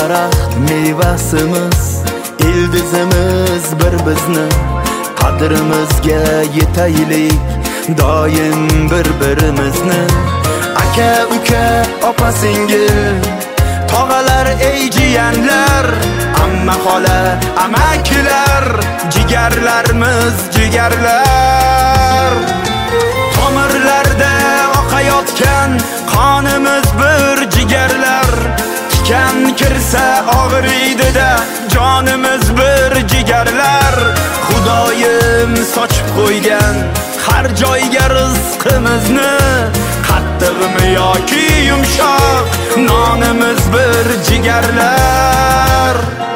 daraxt mevasimiz, ildizimiz bir bizni. Qadrimizga yetaylik doim bir-birimizni. Aka uka opa singil, tog'alar ey jiyanlar, amma xola amakilar, jigarlarimiz jigarlar. Tomirlarda oqayotgan qonimiz bir jigarlar. Tikan kirsa og'riydi-da jonimiz bir jigarlar. Xudoyim sochib qo'ygan har joyga rizqimizni, qattiqmi yoki yumshoq nonimiz bir jigarlar.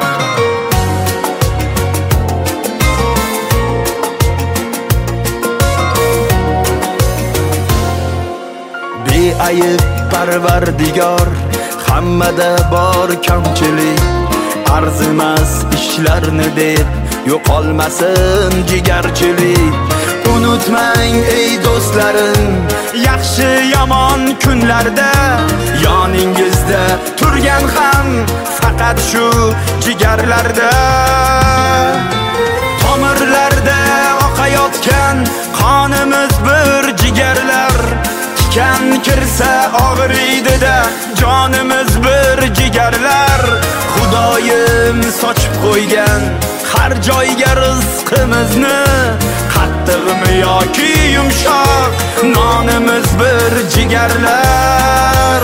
Beayb Parvardigor, hammada bor kamchilik. Arzimas ishlarni deb yo'qolmasin jigarchilik. Unutmang ey do'stlarim, yaxshi yomon kunlarda yoningizda turgan ham faqat shu jigarlarda. Tomirlarda oqayotgan qonimiz bir jigarlar. Tikan kirsa og'riydi-da jonimiz bir jigarlar. Xudoyim sochib qo'ygan har joyga rizqimizni, qattiqmi yoki yumshoq nonimiz bir jigarlar.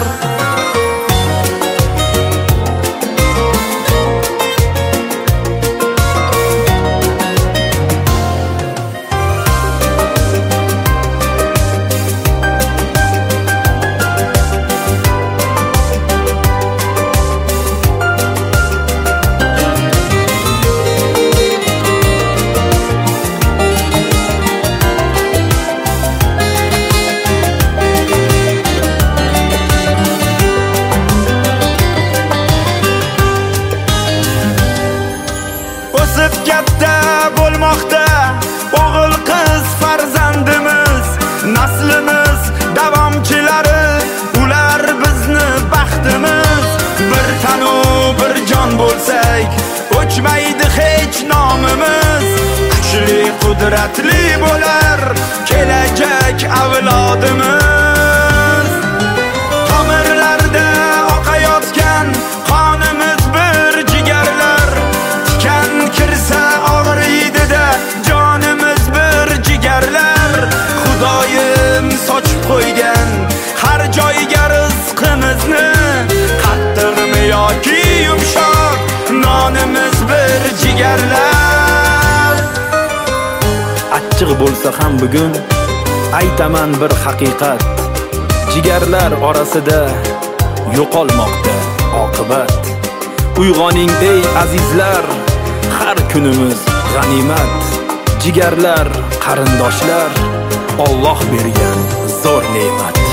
Katta bo'lmoqda o'g'il qiz farzandimiz, naslimiz davomchilari, ular bizni baxtimiz. Bir tanu bir jon bo'lsak, o'chmaydi hech nomimiz. Kuchli qudratli bo'lar kelajak avlodimiz. Tomirlarda oqayotgan qonimiz bir jigarlar. Tikan kirsa og'riydi-da jonimiz bir jigarlar. Xudoyim sochib qo'ygan har joyga rizqimizni, qattiqmi yoki yumshoq nonimiz bir jigarlar. Achchiq bo'lsa ham bugun aytaman bir haqiqat, jigarlar orasida yo'qolmoqda oqibat. Uyg'oning ey azizlar, har kunimiz g'animat. Jigarlar qarindoshlar, Alloh bergan zo'r ne'mat.